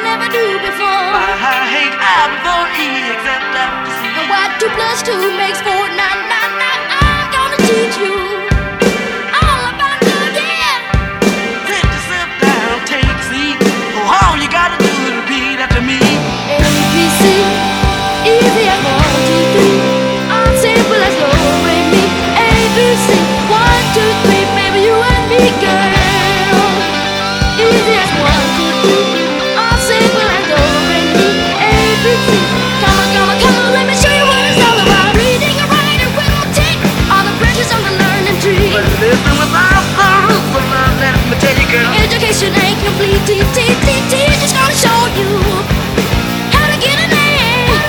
never knew before. I hate I before E except after C. And why 2 plus 2 makes 4? Now, I'm gonna teach you all about the yeah. Sit yourself down, take a seat. Oh, all you gotta do is repeat after me. A, B, C, easy as 1, 2, 3. I'm simple as do, re, mi. A, B, C, 1, 2, 3. Baby, you and me, girl. Easy as 1, 2, 3. I'm simple as do, re, mi. A, B, C. Come on, let me show you what it's all about. Reading and writing, arithmetic, all the branches on the learning tree. But living without the roof of love, let me tell you, girl. Education ain't complete. Just gonna show you how to get an A.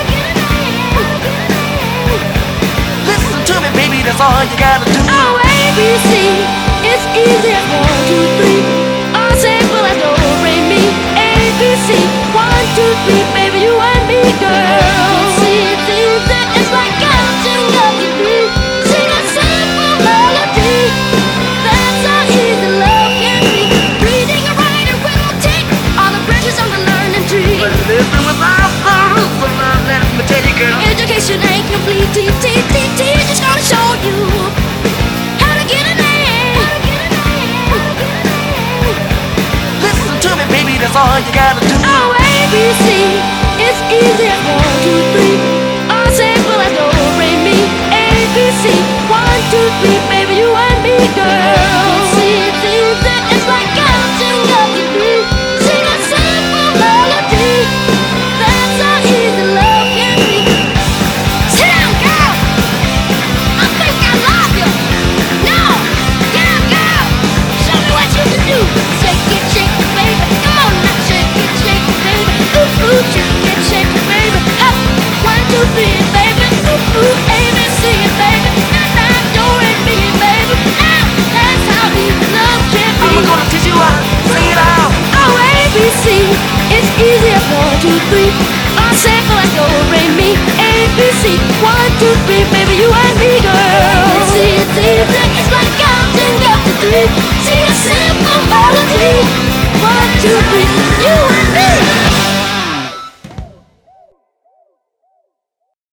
Listen to me, baby, that's all you gotta do. Oh, A, B, C, it's easy as 1, 2, 3. All simple as do, re, mi. A, B, C, 1, 2, 3. Baby, you and me, girl. See, it's easy, it's like counting up to 3. Sing a simple melody. That's how easy love can be. Reading and writing, arithmetic, all the branches on the learning tree. But living without the roof of love, let me tell you, girl. Education ain't complete. Just gonna show you how to get an A. Listen to me, baby, that's all you gotta do. Oh, A, B, C, it's easy as 1, 2, 3. All simple as do, re, mi. A, B, C, 1, 2, 3. Baby, you and me, girl. See, it's easy, it's like counting up to 3. Sing a simple melody. That's how easy love can be. Sit down, girl. I think I love you. No, get up, girl. Show me what you can do. Shake it, baby. Come on now, shake it, baby. Ooh, ooh, shake it, baby. Up, 1, 2, 3, baby. Ooh, ooh, A, B, C, baby. Now, do it, me, baby. Now, that's how easy love can be. I'm gonna teach you how to sing it out. Oh, A, B, C, it's easy as 1, 2, 3. All simple as do, re, mi. A, B, C, 1, 2, 3. Baby, you and me, girl. See, it's easy, it's like counting up to 3. Sing a simple melody. 1, 2, 3. You